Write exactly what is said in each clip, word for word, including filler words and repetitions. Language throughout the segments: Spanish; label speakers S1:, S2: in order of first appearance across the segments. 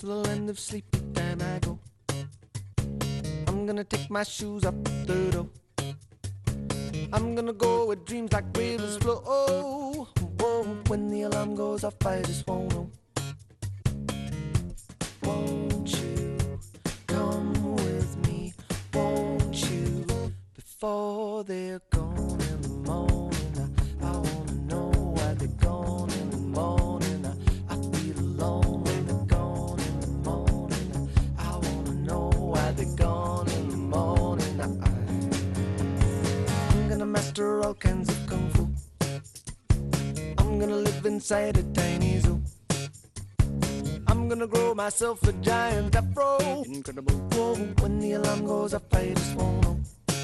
S1: to the land of sleepy time I go. I'm gonna take my shoes off the door. I'm gonna go where dreams like rivers flow. Oh, whoa, when the alarm goes off, I just won't know. Won't you come with me? Won't you? Before they're gone in the morning, I, I wanna know why they're gone in the morning. I, I feel alone when they're gone in the morning. I wanna know why they're gone in the morning. I, I'm gonna master all kinds of kung fu. I'm gonna live inside a tiny zoo. I'm gonna grow myself a giant afro. Incredible. Whoa, when the alarm goes off, I just won't know.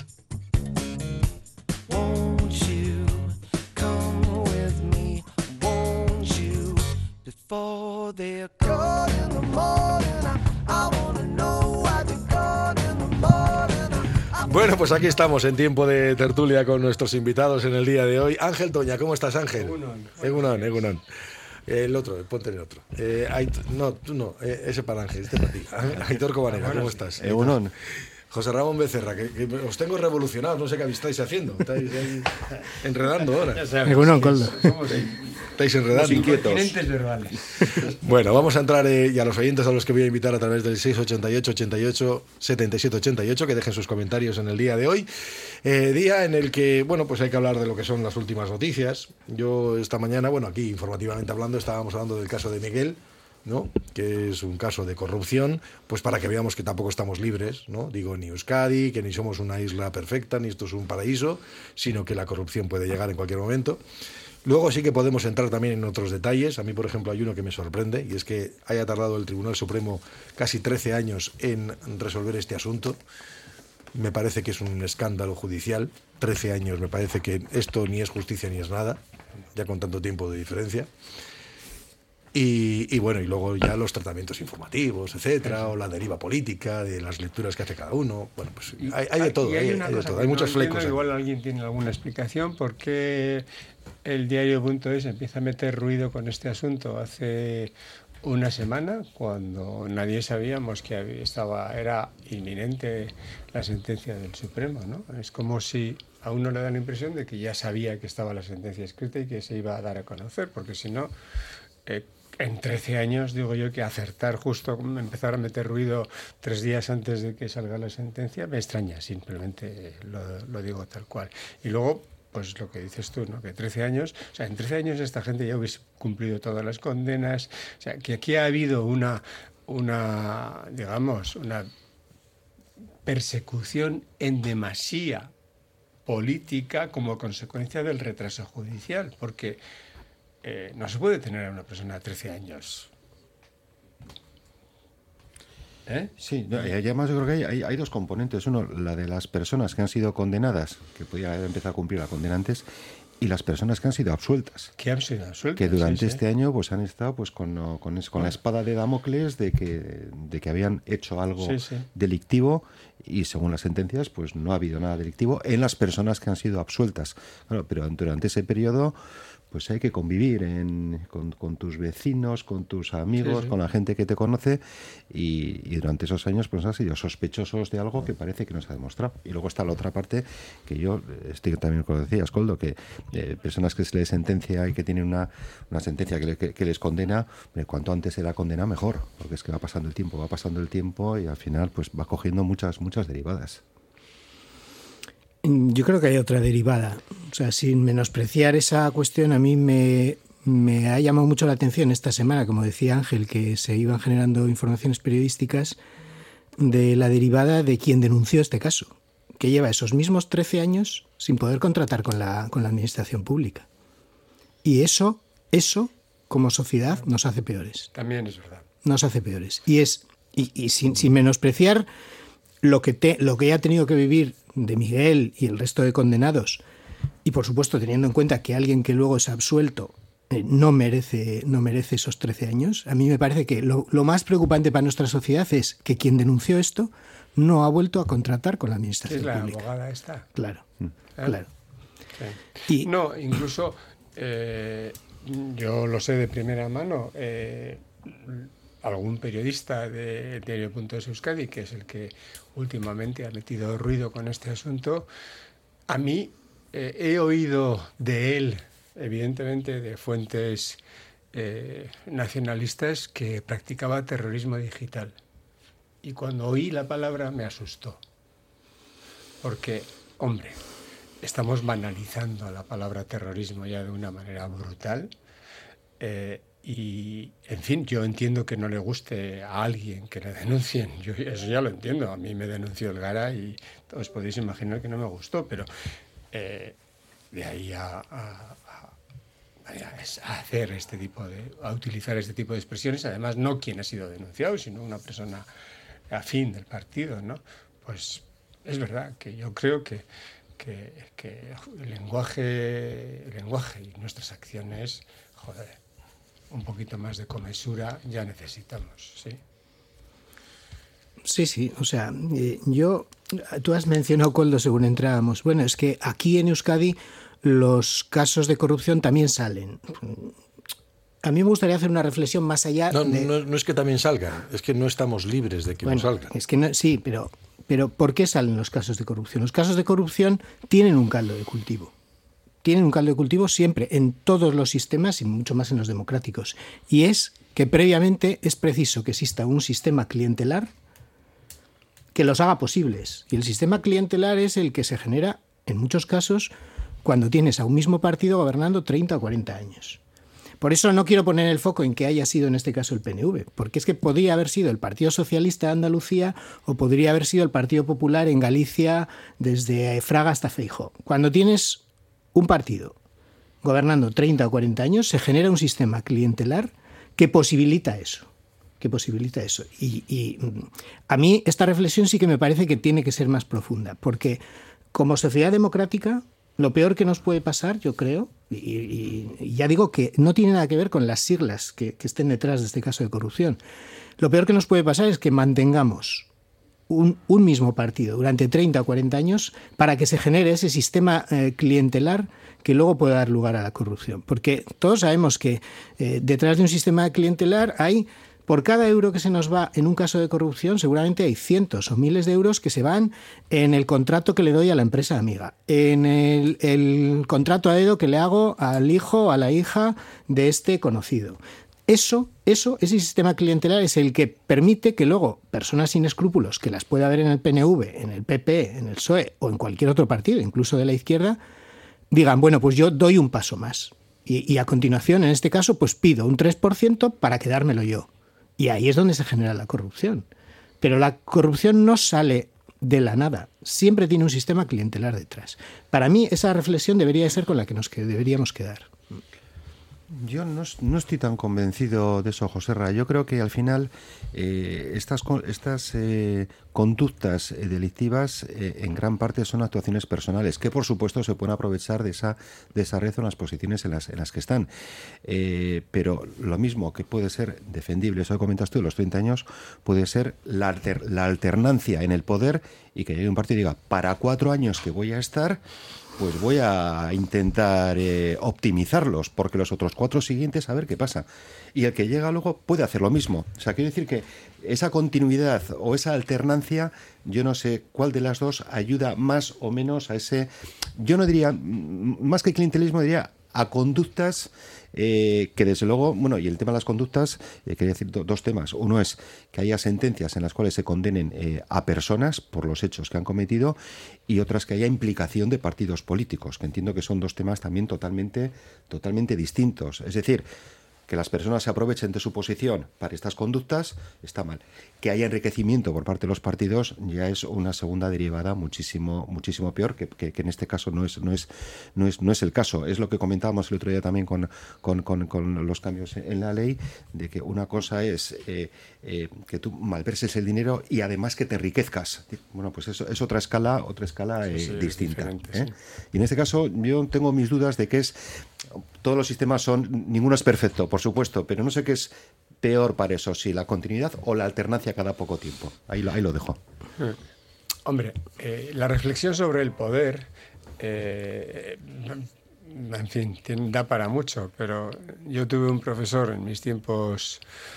S1: Won't you come with me? Won't you? Before they're gone in the morning, I, I wanna know why they're gone in the morning. I,
S2: Bueno, pues aquí estamos en tiempo de tertulia con nuestros invitados en el día de hoy. Ángel Toña, ¿cómo estás, Ángel?
S3: Egunon.
S2: Egunon, Egunon. El otro, ponte el otro. Eh, Ait- no, tú no, eh, ese para Ángel, este para ti. Aitor Cobanega, ¿cómo estás?
S4: Egunon.
S2: José Ramón Becerra, que, que os tengo revolucionados, no sé qué estáis haciendo. Estáis ahí enredando ahora.
S3: Egunon, Coldo. Somos
S2: Estáis enredando.
S3: inquietos verbales.
S2: Bueno, vamos a entrar eh, y a los oyentes a los que voy a invitar a través del seis ochenta y ocho, ochenta y ocho, setenta y siete ochenta y ocho que dejen sus comentarios en el día de hoy. Eh, día en el que, bueno, pues hay que hablar de lo que son las últimas noticias. Yo esta mañana, bueno, aquí informativamente hablando, estábamos hablando del caso de Miguel, ¿no? Que es un caso de corrupción, pues para que veamos que tampoco estamos libres, ¿no? Digo, ni Euskadi, que ni somos una isla perfecta, ni esto es un paraíso, sino que la corrupción puede llegar en cualquier momento. Luego sí que podemos entrar también en otros detalles. A mí, por ejemplo, hay uno que me sorprende, y es que haya tardado el Tribunal Supremo casi trece años en resolver este asunto. Me parece que es un escándalo judicial. trece años, me parece que esto ni es justicia ni es nada, ya con tanto tiempo de diferencia. Y, y bueno, y luego ya los tratamientos informativos, etcétera, o la deriva política, de las lecturas que hace cada uno. Bueno, pues hay, hay de todo,
S3: Y hay,
S2: hay,
S3: una
S2: hay de
S3: cosa
S2: todo.
S3: que
S2: Hay
S3: no
S2: muchos
S3: entiendo,
S2: flecos.
S3: igual alguien tiene alguna explicación por qué el diario.es empieza a meter ruido con este asunto hace una semana, cuando nadie sabíamos que había- estaba era inminente la sentencia del Supremo, ¿no? Es como si a uno le da la impresión de que ya sabía que estaba la sentencia escrita y que se iba a dar a conocer, porque si no, eh, en trece años, digo yo, que acertar justo, empezar a meter ruido tres días antes de que salga la sentencia, me extraña, simplemente lo, lo digo tal cual. Y luego, pues lo que dices tú, ¿no? Que trece años, o sea, en trece años esta gente ya hubiese cumplido todas las condenas, o sea, que aquí ha habido una, una digamos, una persecución en demasía política como consecuencia del retraso judicial, porque eh, no se puede tener a una persona de trece años. ¿Eh?
S4: Sí, no, y además yo creo que hay, hay, hay dos componentes. Uno, la de las personas que han sido condenadas, que podían haber empezado a cumplir la condena antes, y las personas que han sido absueltas.
S3: Que han sido absueltas.
S4: Que durante
S3: sí,
S4: este
S3: sí.
S4: año pues han estado pues con, con, es- con la espada de Damocles de que, de que habían hecho algo
S3: Sí, sí.
S4: delictivo, y según las sentencias pues no ha habido nada delictivo en las personas que han sido absueltas. Claro, pero durante ese periodo pues hay que convivir en, con, con tus vecinos, con tus amigos,
S3: Sí, sí.
S4: con la gente que te conoce, y, y durante esos años pues han sido sospechosos de algo que parece que no se ha demostrado. Y luego está la otra parte, que yo estoy también con lo que decías, Coldo, que eh, personas que se les sentencia y que tienen una, una sentencia que, le- que, que les condena, eh, cuanto antes se la condena mejor, porque es que va pasando el tiempo, va pasando el tiempo y al final pues va cogiendo muchas, muchas derivadas.
S5: Yo creo que hay otra derivada. O sea, sin menospreciar esa cuestión, a mí me, me ha llamado mucho la atención esta semana, como decía Ángel, que se iban generando informaciones periodísticas de la derivada de quien denunció este caso, que lleva esos mismos trece años sin poder contratar con la, con la administración pública. Y eso, eso, como sociedad, nos hace peores.
S3: También es verdad.
S5: Nos hace peores. Y es y, y sin, sin menospreciar lo que, te, lo que ha tenido que vivir de Miguel y el resto de condenados, y por supuesto teniendo en cuenta que alguien que luego es absuelto eh, no merece no merece esos trece años, a mí me parece que lo, lo más preocupante para nuestra sociedad es que quien denunció esto no ha vuelto a contratar con la
S3: Sí,
S5: administración
S3: es la
S5: pública.
S3: abogada esta.
S5: Claro,
S3: ¿Eh?
S5: claro.
S3: Sí.
S5: Y-
S3: No, incluso eh, yo lo sé de primera mano. eh, algún periodista de Diario.es Euskadi, que es el que últimamente ha metido ruido con este asunto, a mí eh, he oído de él, evidentemente de fuentes eh, nacionalistas, que practicaba terrorismo digital. Y cuando oí la palabra me asustó. Porque, hombre, estamos banalizando la palabra terrorismo ya de una manera brutal. Eh, y, en fin, yo entiendo que no le guste a alguien que le denuncien. Yo eso ya lo entiendo. A mí me denunció el Gara y os podéis imaginar que no me gustó. Pero eh, de ahí a, a, a, a hacer este tipo de... a utilizar este tipo de expresiones, además no quien ha sido denunciado, sino una persona afín del partido, ¿no? Pues es verdad que yo creo que, que, que el lenguaje, el lenguaje y nuestras acciones, joder, un poquito más de comesura ya necesitamos, ¿sí?
S5: Sí, sí, o sea, eh, yo, tú has mencionado, Koldo, según entrábamos, bueno, es que aquí en Euskadi los casos de corrupción también salen. A mí me gustaría hacer una reflexión más allá
S2: No,
S5: de...
S2: no, no es que también salgan, es que no estamos libres de que
S5: bueno,
S2: no salgan.
S5: Es que no, sí, pero, pero ¿por qué salen los casos de corrupción? Los casos de corrupción tienen un caldo de cultivo. Tienen un caldo de cultivo siempre, en todos los sistemas y mucho más en los democráticos. Y es que previamente es preciso que exista un sistema clientelar que los haga posibles. Y el sistema clientelar es el que se genera, en muchos casos, cuando tienes a un mismo partido gobernando treinta o cuarenta años. Por eso no quiero poner el foco en que haya sido en este caso el P N V, porque es que podría haber sido el Partido Socialista de Andalucía o podría haber sido el Partido Popular en Galicia desde Fraga hasta Feijóo. Cuando tienes un partido gobernando treinta o cuarenta años, se genera un sistema clientelar que posibilita eso. Que posibilita eso. Y, y a mí esta reflexión sí que me parece que tiene que ser más profunda, porque como sociedad democrática, lo peor que nos puede pasar, yo creo, y, y, y ya digo que no tiene nada que ver con las siglas que, que estén detrás de este caso de corrupción, lo peor que nos puede pasar es que mantengamos un, un mismo partido durante treinta o cuarenta años para que se genere ese sistema eh, clientelar que luego pueda dar lugar a la corrupción. Porque todos sabemos que eh, detrás de un sistema clientelar hay... Por cada euro que se nos va en un caso de corrupción, seguramente hay cientos o miles de euros que se van en el contrato que le doy a la empresa amiga, en el, el contrato a dedo que le hago al hijo o a la hija de este conocido. Eso, eso, ese sistema clientelar es el que permite que luego personas sin escrúpulos, que las pueda haber en el P N V, en el P P, en el P S O E o en cualquier otro partido, incluso de la izquierda, digan, bueno, pues yo doy un paso más. Y, y a continuación, en este caso, pues pido un tres por ciento para quedármelo yo. Y ahí es donde se genera la corrupción. Pero la corrupción no sale de la nada. Siempre tiene un sistema clientelar detrás. Para mí, esa reflexión debería ser con la que nos que deberíamos quedar.
S4: Yo no, no estoy tan convencido de eso, Joserra. Yo creo que al final eh, estas, estas eh, conductas eh, delictivas eh, en gran parte son actuaciones personales que por supuesto se pueden aprovechar de esa, de esa red o las posiciones en las, en las que están. Eh, pero lo mismo que puede ser defendible, eso que comentas tú, los treinta años, puede ser la, alter, la alternancia en el poder y que llegue un partido y diga, para cuatro años que voy a estar... pues voy a intentar eh, optimizarlos, porque los otros cuatro siguientes a ver qué pasa. Y el que llega luego puede hacer lo mismo. O sea, quiero decir que esa continuidad o esa alternancia, yo no sé cuál de las dos ayuda más o menos a ese... Yo no diría, más que clientelismo, diría a conductas eh, que desde luego, bueno, y el tema de las conductas, eh, quería decir do, dos temas. Uno es que haya sentencias en las cuales se condenen eh, a personas por los hechos que han cometido y otras que haya implicación de partidos políticos, que entiendo que son dos temas también totalmente, totalmente distintos. Es decir, que las personas se aprovechen de su posición para estas conductas está mal. Que haya enriquecimiento por parte de los partidos ya es una segunda derivada muchísimo muchísimo peor, que, que, que en este caso no es no es no es no es el caso. Es lo que comentábamos el otro día también con con, con, con los cambios en la ley, de que una cosa es eh, eh, que tú malverses el dinero y además que te enriquezcas. Bueno, pues eso es otra escala, otra escala eh, sí, sí, distinta. ¿eh? Sí. Y en este caso yo tengo mis dudas de que es todos los sistemas son, ninguno es perfecto, por supuesto, pero no sé qué es peor para eso, si la continuidad o la alternancia cada poco tiempo. Ahí lo, ahí lo dejo.
S3: Hombre, eh, la reflexión sobre el poder, eh, en fin, da para mucho, pero yo tuve un profesor en mis tiempos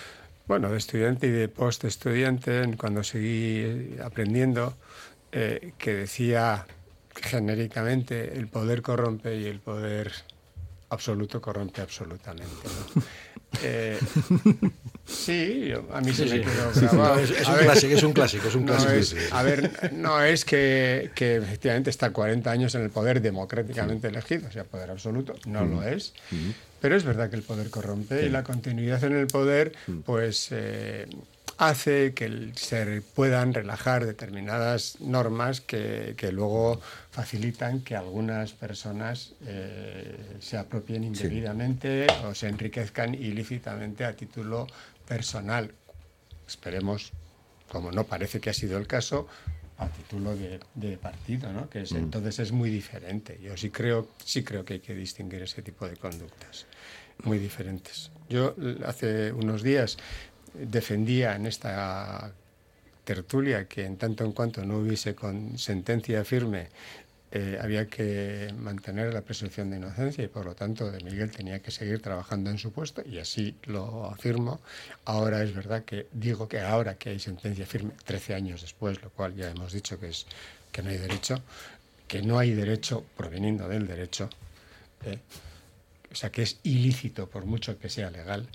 S3: bueno, de estudiante y de post-estudiante, cuando seguí aprendiendo, eh, que decía genéricamente el poder corrompe y el poder absoluto corrompe absolutamente, ¿no? eh, sí, a mí se
S2: Sí,
S3: me
S2: sí.
S3: quedó
S2: Sí,
S3: grabado.
S2: no, es, es
S3: A
S2: un
S3: ver,
S2: clásico, es un clásico, es un
S3: no
S2: clásico.
S3: es-
S2: sí, sí.
S3: a ver, no es que, que efectivamente está cuarenta años en el poder democráticamente elegido, o sea, poder absoluto, no lo es. Pero es verdad que el poder corrompe y la continuidad en el poder, pues eh, hace que el- se puedan relajar determinadas normas que, que luego facilitan que algunas personas eh, se apropien indebidamente o se enriquezcan ilícitamente a título personal. Esperemos, como no parece que ha sido el caso, a título de, de partido, ¿no? Que es, entonces es muy diferente. Yo sí creo, sí creo que hay que distinguir ese tipo de conductas, muy diferentes. Yo l- hace unos días defendía en esta tertulia que en tanto en cuanto no hubiese con sentencia firme eh, había que mantener la presunción de inocencia y por lo tanto de Miguel tenía que seguir trabajando en su puesto y así lo afirmo. Ahora es verdad que digo que ahora que hay sentencia firme, trece años después, lo cual ya hemos dicho que es que no hay derecho, que no hay derecho proveniendo del derecho, eh, o sea que es ilícito por mucho que sea legal,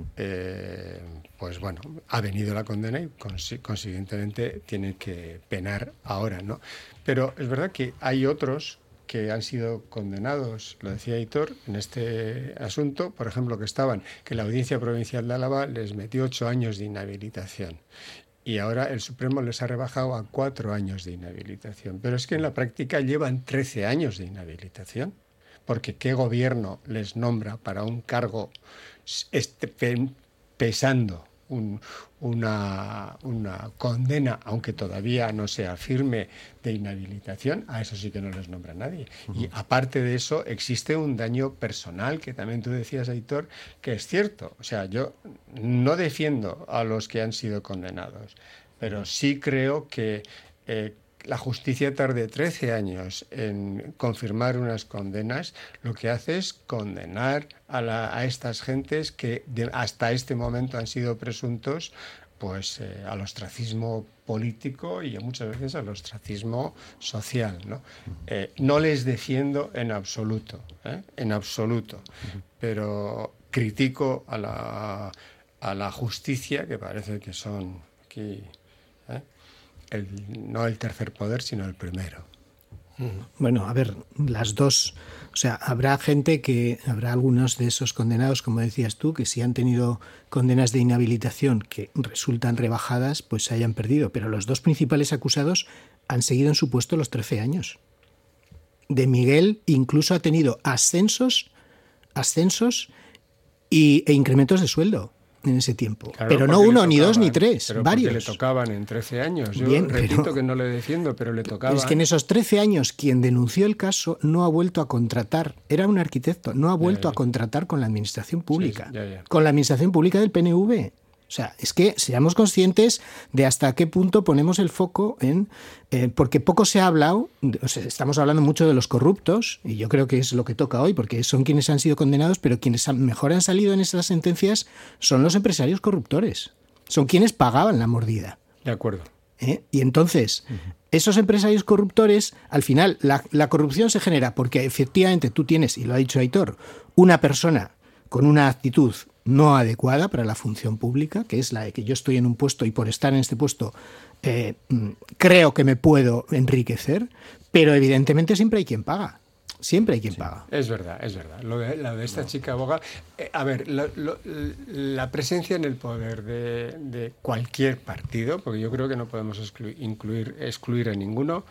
S3: eh, pues bueno, ha venido la condena y consi- consiguientemente tiene que penar ahora, ¿no? Pero es verdad que hay otros que han sido condenados, lo decía Hitor, en este asunto, por ejemplo, que estaban, que la Audiencia Provincial de Álava les metió ocho años de inhabilitación. Y ahora el Supremo les ha rebajado a cuatro años de inhabilitación. Pero es que en la práctica llevan trece años de inhabilitación. Porque ¿qué gobierno les nombra para un cargo este, pe- pesando un- una, una condena, aunque todavía no sea firme, de inhabilitación? A eso sí que no les nombra nadie. Y aparte de eso, existe un daño personal, que también tú decías, Aitor, que es cierto. O sea, yo no defiendo a los que han sido condenados, pero sí creo que eh, la justicia tarde trece años en confirmar unas condenas, lo que hace es condenar a, la, a estas gentes que de, hasta este momento han sido presuntos pues eh, al ostracismo político y muchas veces al ostracismo social, ¿no? Eh, no les defiendo en absoluto, ¿eh? En absoluto, pero critico a la, a la justicia, que parece que son aquí, ¿eh? El, no el tercer poder, sino el primero.
S5: Bueno, a ver, las dos, o sea, habrá gente que, habrá algunos de esos condenados, como decías tú, que si han tenido condenas de inhabilitación que resultan rebajadas, pues se hayan perdido, pero los dos principales acusados han seguido en su puesto los trece años. De Miguel incluso ha tenido ascensos, ascensos y, e incrementos de sueldo en ese tiempo.
S3: Claro,
S5: pero no
S3: porque
S5: uno,
S3: le
S5: ni dos, ni
S3: tocaban,
S5: tres,
S3: pero porque
S5: varios.
S3: le tocaban en trece años. Yo
S5: Bien,
S3: repito
S5: pero-
S3: que no le defiendo, pero le tocaban.
S5: Es que en esos trece años quien denunció el caso no ha vuelto a contratar, era un arquitecto, no ha vuelto
S3: ya.
S5: a contratar con la administración pública,
S3: Sí, ya, ya.
S5: con la administración pública del P N V. O sea, es que seamos conscientes de hasta qué punto ponemos el foco en... eh, porque poco se ha hablado, o sea, estamos hablando mucho de los corruptos, y yo creo que es lo que toca hoy, porque son quienes han sido condenados, pero quienes han- mejor han salido en esas sentencias son los empresarios corruptores, son quienes pagaban la mordida.
S3: De acuerdo.
S5: ¿Eh? Y entonces, esos empresarios corruptores, al final, la, la corrupción se genera porque efectivamente tú tienes, y lo ha dicho Aitor, una persona con una actitud no adecuada para la función pública, que es la de que yo estoy en un puesto y por estar en este puesto eh, creo que me puedo enriquecer, pero evidentemente siempre hay quien paga. Siempre hay quien sí. paga.
S3: Es verdad, es verdad. Lo de, lo de esta no. chica abogada... Eh, a ver, lo, lo, la presencia en el poder de, de cualquier partido, porque yo creo que no podemos excluir, incluir, excluir a ninguno,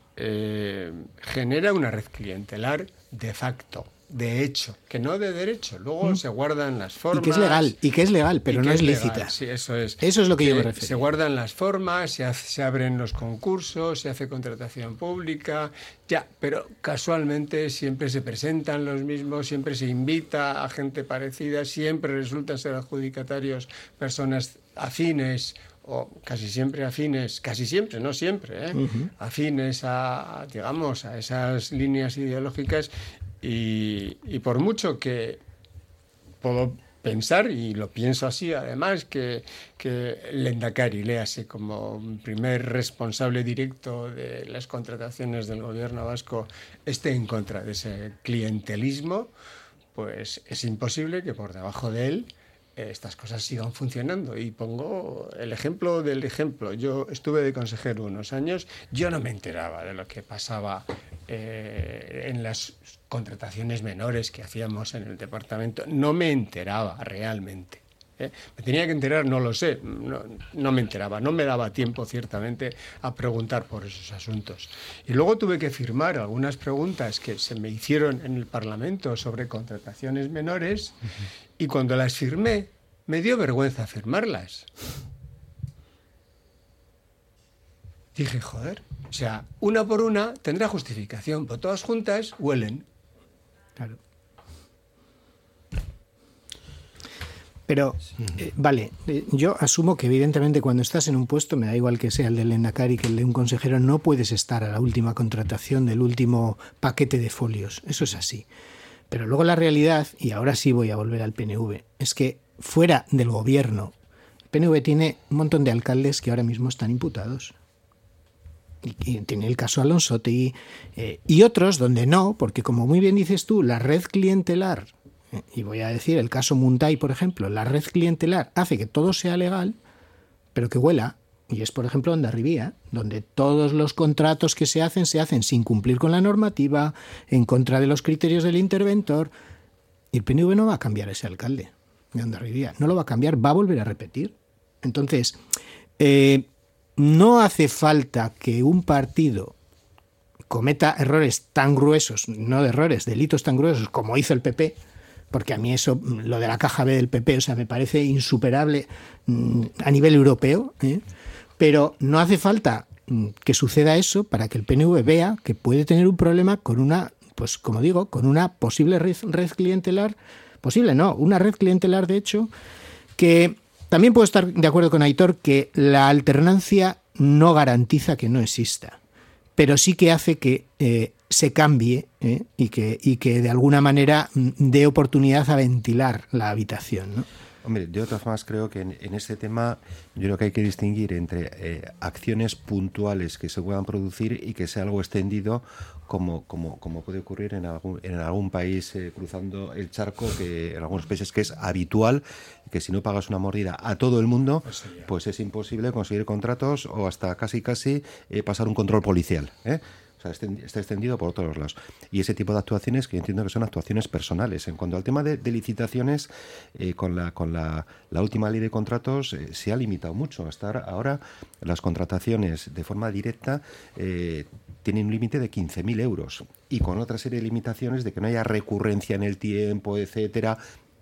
S3: eh, genera una red clientelar de facto, de hecho, que no de derecho. Luego mm. se guardan las formas...
S5: Y que es legal, y que es legal, pero no es, es lícita.
S3: Legal. Sí, eso es.
S5: Eso es lo que, que yo me
S3: refiero.
S5: refiero.
S3: Se guardan las formas, se, hace, se abren los concursos, se hace contratación pública, ya, pero casualmente siempre se presentan los mismos, siempre se invita a gente parecida, siempre resultan ser adjudicatarios personas afines o casi siempre afines, casi siempre, no siempre, ¿eh? uh-huh. afines a, digamos, a esas líneas ideológicas. Y, y por mucho que puedo pensar, y lo pienso así además, que, que el Lehendakari, léase como primer responsable directo de las contrataciones del gobierno vasco, esté en contra de ese clientelismo, pues es imposible que por debajo de él estas cosas sigan funcionando. Y pongo el ejemplo del ejemplo. Yo estuve de consejero unos años, yo no me enteraba de lo que pasaba eh, en las contrataciones menores que hacíamos en el departamento. No me enteraba realmente. ¿eh? Me tenía que enterar, no lo sé, no, no me enteraba, no me daba tiempo ciertamente a preguntar por esos asuntos. Y luego tuve que firmar algunas preguntas que se me hicieron en el Parlamento sobre contrataciones menores. Uh-huh. Y cuando las firmé, me dio vergüenza firmarlas. Dije, joder, o sea, una por una tendrá justificación, pero todas juntas huelen.
S5: Claro. Pero, eh, vale, eh, yo asumo que evidentemente cuando estás en un puesto, me da igual que sea el del Lehendakari que el de un consejero, no puedes estar a la última contratación del último paquete de folios. Eso es así. Pero luego la realidad, y ahora sí voy a volver al P N V, es que fuera del gobierno, el P N V tiene un montón de alcaldes que ahora mismo están imputados. Y, y tiene el caso Alonsotegui eh, y otros donde no, porque como muy bien dices tú, la red clientelar, eh, y voy a decir el caso Munday, por ejemplo, la red clientelar hace que todo sea legal, pero que huela. Y es, por ejemplo, Hondarribía, donde todos los contratos que se hacen, se hacen sin cumplir con la normativa, en contra de los criterios del interventor. Y el P N V no va a cambiar ese alcalde de Hondarribía. No lo va a cambiar, va a volver a repetir. Entonces, eh, no hace falta que un partido cometa errores tan gruesos, no de errores, delitos tan gruesos como hizo el P P, porque a mí eso, lo de la caja B del P P, o sea, me parece insuperable mmm, a nivel europeo, ¿eh? Pero no hace falta que suceda eso para que el P N V vea que puede tener un problema con una, pues como digo, con una posible red, red clientelar, posible no, una red clientelar de hecho, que también puedo estar de acuerdo con Aitor que la alternancia no garantiza que no exista, pero sí que hace que eh, se cambie ¿eh? y, que, y que de alguna manera dé oportunidad a ventilar la habitación, ¿no?
S4: Hombre, de todas formas creo que en, en este tema yo creo que hay que distinguir entre eh, acciones puntuales que se puedan producir y que sea algo extendido como, como, como puede ocurrir en algún, en algún país eh, cruzando el charco, que en algunos países que es habitual, que si no pagas una mordida a todo el mundo, pues, pues es imposible conseguir contratos o hasta casi casi eh, pasar un control policial, ¿eh? O sea, está extendido por todos lados. Y ese tipo de actuaciones que yo entiendo que son actuaciones personales. En cuanto al tema de, de licitaciones, eh, con, la, con la, la última ley de contratos eh, se ha limitado mucho. Hasta ahora las contrataciones de forma directa eh, tienen un límite de quince mil euros. Y con otra serie de limitaciones de que no haya recurrencia en el tiempo, etcétera.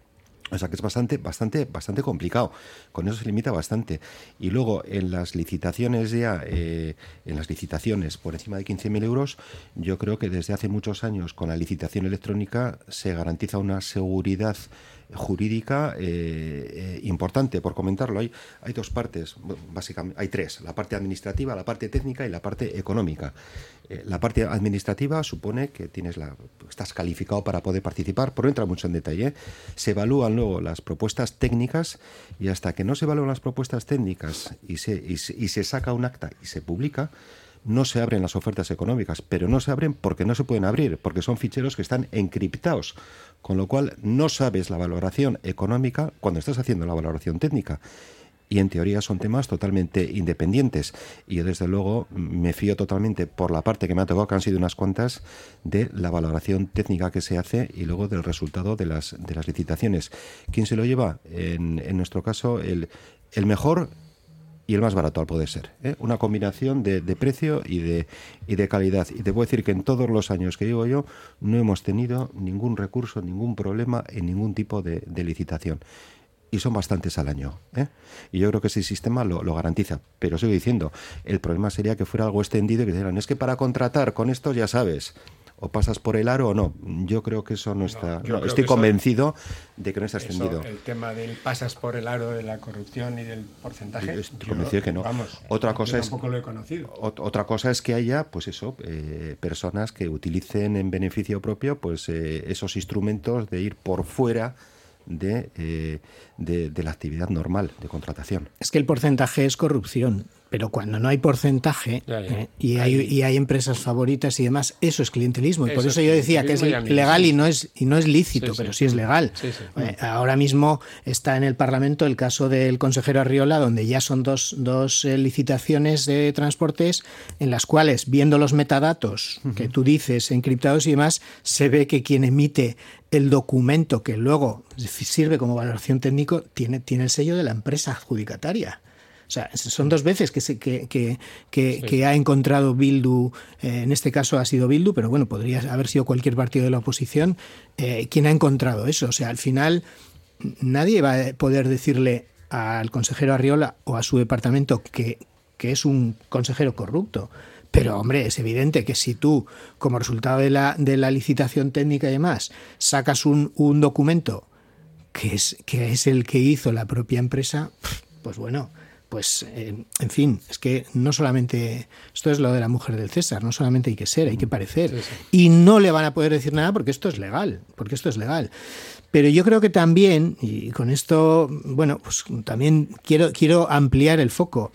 S4: O sea que es bastante, bastante, bastante complicado. Con eso se limita bastante. Y luego en las licitaciones ya, eh, en las licitaciones por encima de quince mil euros, yo creo que desde hace muchos años con la licitación electrónica se garantiza una seguridad jurídica eh, eh, importante. Por comentarlo, hay, hay dos partes, básicamente, hay tres: la parte administrativa, la parte técnica y la parte económica. Eh, la parte administrativa supone que tienes la, estás calificado para poder participar, pero no entra mucho en detalle. Se evalúan luego las propuestas técnicas y hasta que no se evalúan las propuestas técnicas y se, y se, y se saca un acta y se publica, no se abren las ofertas económicas, pero no se abren porque no se pueden abrir, porque son ficheros que están encriptados, con lo cual no sabes la valoración económica cuando estás haciendo la valoración técnica. Y en teoría son temas totalmente independientes. Y yo desde luego me fío totalmente, por la parte que me ha tocado, que han sido unas cuantas, de la valoración técnica que se hace y luego del resultado de las, de las licitaciones. ¿Quién se lo lleva? En, en nuestro caso, el, el mejor y el más barato al poder ser, ¿eh? Una combinación de, de precio y de, y de calidad. Y te puedo decir que en todos los años que llevo yo no hemos tenido ningún recurso, ningún problema en ningún tipo de, de licitación. Y son bastantes al año, ¿eh? Y yo creo que ese sistema lo, lo garantiza. Pero sigo diciendo, el problema sería que fuera algo extendido y que dijeran, es que para contratar con esto ya sabes, o pasas por el aro o no. Yo creo que eso no está... No, no, estoy convencido eso, de que no está extendido.
S3: Eso, el tema del pasas por el aro de la corrupción y del porcentaje...
S4: Yo estoy convencido que no.
S3: Vamos,
S4: otra cosa
S3: yo
S4: es,
S3: tampoco lo he conocido.
S4: Otra cosa es que haya, pues eso, eh, personas que utilicen en beneficio propio pues eh, esos instrumentos de ir por fuera de, eh, de, de la actividad normal de contratación.
S5: Es que el porcentaje es corrupción. Pero cuando no hay porcentaje
S3: ya, ya.
S5: Eh, y, hay, y hay empresas favoritas y demás, eso es clientelismo. Y
S3: Eso
S5: por eso
S3: es
S5: yo decía que es legal y no es, y no es lícito,
S3: sí, sí.
S5: pero sí es legal.
S3: Sí, sí.
S5: Eh, ahora mismo está en el Parlamento el caso del consejero Arriola, donde ya son dos, dos eh, licitaciones de transportes en las cuales, viendo los metadatos uh-huh. que tú dices, encriptados y demás, se ve que quien emite el documento que luego sirve como valoración técnico tiene, tiene el sello de la empresa adjudicataria. O sea, son dos veces que, se, que, que, que, sí. que ha encontrado Bildu, eh, en este caso ha sido Bildu, pero bueno, podría haber sido cualquier partido de la oposición, eh, quien ha encontrado eso. O sea, al final nadie va a poder decirle al consejero Arriola o a su departamento que, que es un consejero corrupto. Pero, hombre, es evidente que si tú, como resultado de la, de la licitación técnica y demás, sacas un, un documento que es, que es el que hizo la propia empresa, pues bueno... Pues, eh, en fin, es que no solamente, esto es lo de la mujer del César, no solamente hay que ser, hay que parecer. Sí, sí. Y no le van a poder decir nada porque esto es legal, porque esto es legal. Pero yo creo que también, y con esto, bueno, pues también quiero, quiero ampliar el foco.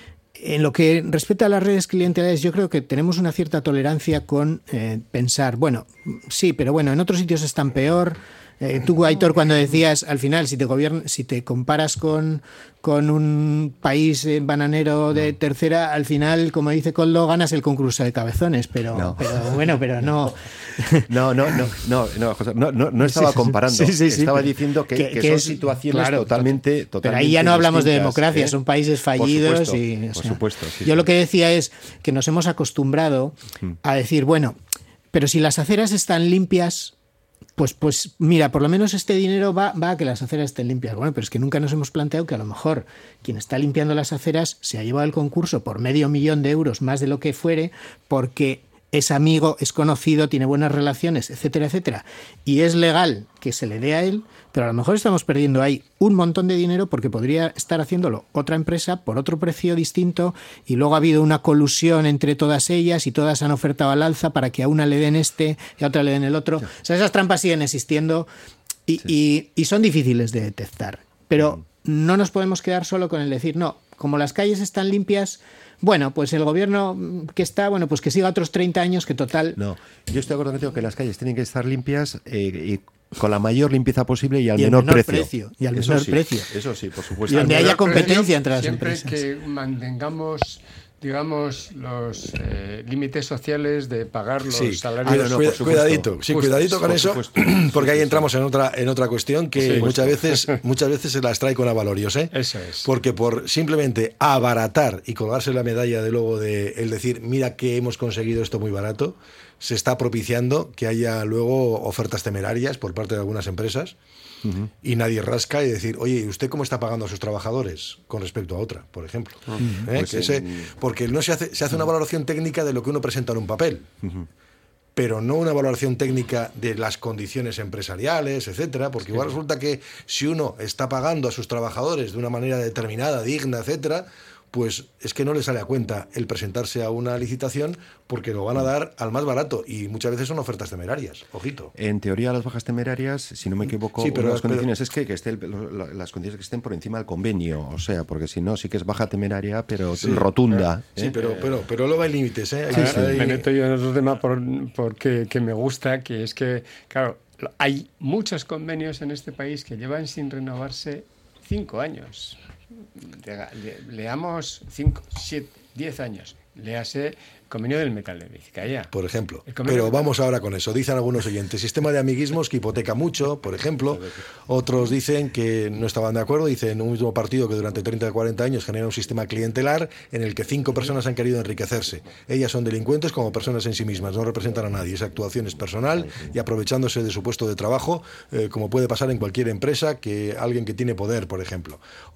S5: En lo que respecta a las redes clientelares, yo creo que tenemos una cierta tolerancia con eh, pensar, bueno, sí, pero bueno, en otros sitios están peor. Eh, tú, Aitor, cuando decías, al final, si te gobierna, si te comparas con, con un país bananero de tercera, al final, como dice Coldo, ganas el concurso de cabezones, pero, no. pero bueno, pero no.
S4: No, no, no, no, no, José, no, no, no estaba comparando, sí, sí, sí, estaba
S5: pero,
S4: diciendo que, que, que, que son es, situaciones claro, totalmente, totalmente
S5: pero ahí ya no hablamos de democracia,
S4: ¿eh?
S5: Son países fallidos.
S4: Por supuesto,
S5: y, o
S4: por
S5: sea,
S4: supuesto sí,
S5: yo
S4: sí.
S5: lo que decía es que nos hemos acostumbrado a decir, bueno, pero si las aceras están limpias, Pues, pues mira, por lo menos este dinero va, va a que las aceras estén limpias. Bueno, pero es que nunca nos hemos planteado que a lo mejor quien está limpiando las aceras se ha llevado el concurso por medio millón de euros, más de lo que fuere, porque es amigo, es conocido, tiene buenas relaciones, etcétera, etcétera. Y es legal que se le dé a él, pero a lo mejor estamos perdiendo ahí un montón de dinero porque podría estar haciéndolo otra empresa por otro precio distinto y luego ha habido una colusión entre todas ellas y todas han ofertado al alza para que a una le den este y a otra le den el otro. Sí. O sea, esas trampas siguen existiendo y, sí. y, y son difíciles de detectar. Pero no nos podemos quedar solo con el decir, no, como las calles están limpias, bueno, pues el gobierno que está, bueno, pues que siga otros treinta años, que total...
S4: No, yo estoy de acuerdo contigo que las calles tienen que estar limpias eh, y con la mayor limpieza posible y al
S5: y
S4: menor,
S5: menor
S4: precio.
S5: precio. Y al
S4: eso
S5: menor
S4: sí,
S5: precio.
S4: Eso sí, por supuesto.
S5: Y donde haya competencia entre las
S3: siempre
S5: empresas.
S3: Siempre que mantengamos, digamos, los eh, límites sociales de pagar los
S2: sí.
S3: salarios.
S2: Ah, no, no, Cuida, cuidadito, sí,
S3: Justo,
S2: cuidadito con
S3: por
S2: eso,
S3: supuesto.
S2: porque ahí
S3: sí,
S2: entramos
S3: sí.
S2: en otra en otra cuestión que
S3: sí,
S2: muchas veces muchas veces se las trae con avalorios, ¿eh?
S3: Eso es.
S2: Porque por simplemente abaratar y colgarse la medalla de luego de el decir, mira que hemos conseguido esto muy barato, se está propiciando que haya luego ofertas temerarias por parte de algunas empresas. Uh-huh. Y nadie rasca y decir, oye, ¿y usted cómo está pagando a sus trabajadores con respecto a otra, por ejemplo? Uh-huh. ¿Eh? Pues que ese, uh-huh. Porque no se hace, se hace una valoración técnica de lo que uno presenta en un papel, uh-huh. pero no una valoración técnica de las condiciones empresariales, etcétera, porque sí. igual resulta que si uno está pagando a sus trabajadores de una manera determinada, digna, etcétera, pues es que no le sale a cuenta el presentarse a una licitación porque lo van a dar al más barato y muchas veces son ofertas temerarias, ojito.
S4: En teoría las bajas temerarias, si no me equivoco,
S2: sí, pero
S4: las condiciones
S2: pero,
S4: es que, que esté el, las condiciones que estén por encima del convenio, o sea, porque si no sí que es baja temeraria, pero sí, rotunda.
S2: ¿eh? Sí, pero,
S3: eh,
S2: pero, pero luego hay límites, ¿eh?
S3: Sí,
S2: hay,
S3: sí.
S2: hay...
S3: Me meto yo en otro tema por, porque que me gusta, que es que, claro, hay muchos convenios en este país que llevan sin renovarse cinco años. Leamos cinco, siete, diez años. Léase convenio del metal de Vizcaya.
S2: Por ejemplo. Pero vamos ahora con eso. Dicen algunos oyentes, sistema de amiguismos que hipoteca mucho, por ejemplo. Otros dicen que no estaban de acuerdo. Dicen un mismo partido que durante treinta o cuarenta años genera un sistema clientelar en el que cinco personas han querido enriquecerse. Ellas son delincuentes como personas en sí mismas, no representan a nadie. Esa actuación es personal y aprovechándose de su puesto de trabajo, eh, como puede pasar en cualquier empresa, que alguien que tiene poder, por ejemplo. Otros